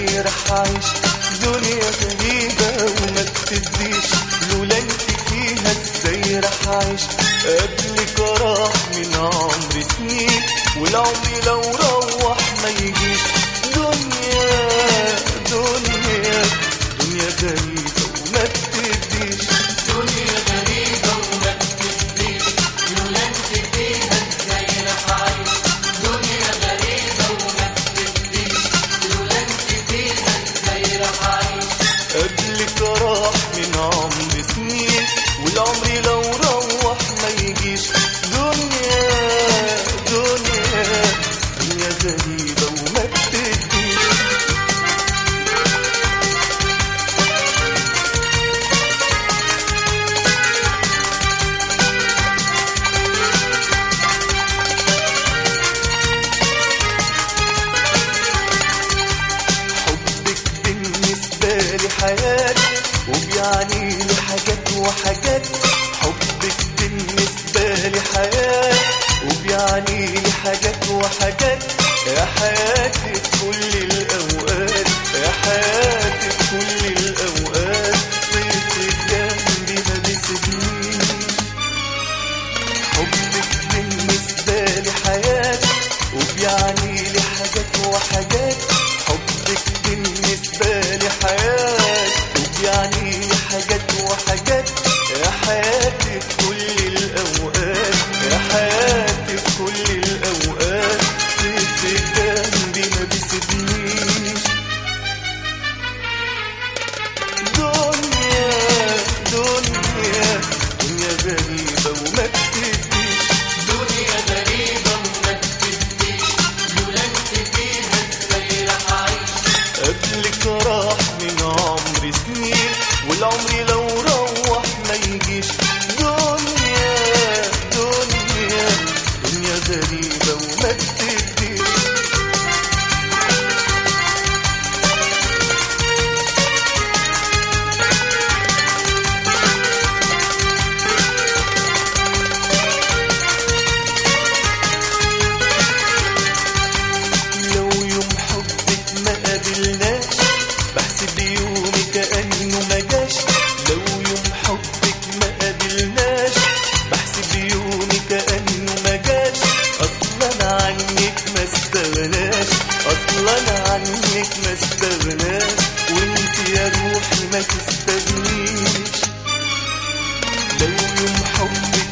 ازاي رح اعيش دنيا غريبة وما بتديش لولا انت فيها ازاي رح اعيش قبلك راح من عمري سنين والعمر لو روح ما يجيش دنيا دنيا دنيا غريبة وما بتديش دنيا غريبة وما بتديش لولا انت فيها ازاي رح اعيش دنيا غريبة وما بتديش لولا انت فيها ازاي رح اعيش قبلك راح من عمري سنين والعمر لو روح ما يجيش دنيا دنيا دنيا غريبة وما بتديش حياتي وبيعني لي حاجات وحاجات حبك بالنسبة لي حياتي وبيعني لي حاجات وحاجات يا حياتي في كل الأوقات يا حياتي في كل الأوقات صيفك جنبي ما بيسيبنيش حبك بالنسبة لي حياتي وبيعني لي حاجات وحاجات حبك بالنسبة لي حياتي وبيعني لي حاجات وحاجات يا حياتي في كل الأوقات يا حياتي في كل الأوقات صيفك جنبي ما بيسيبنيش دنيا دنيا دنيا غريبة وما بتديش دنيا غريبة وما بتديش لولا انت فيها ازاي رح اعيش قبلك راح من عمري سنين والعمر لو روح ما يجيش دنيا دنيا دنيا غريبة وما بتديش لو يوم حبك ما قابلناش بحسب يومي كأنه ما جاش لو يوم حبك ما قابلناش بحسب يومي كأنه ما جاش أصلا عنك ما استغناش أصلا عنك ما استغناش وانت يا روحي ما تستغنيش لو يوم حبك